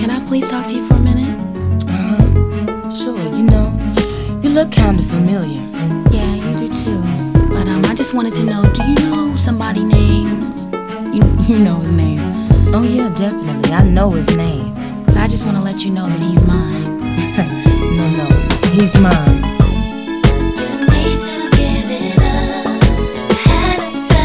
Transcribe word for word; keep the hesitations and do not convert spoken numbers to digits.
Can I please talk to you for a minute? Uh-huh. Sure, you know, you look kinda familiar. Yeah, you do too. But um, I just wanted to know, do you know somebody named... You, you know his name. Oh yeah, definitely. I know his name. But I just want to let you know that he's mine. No, no, he's mine.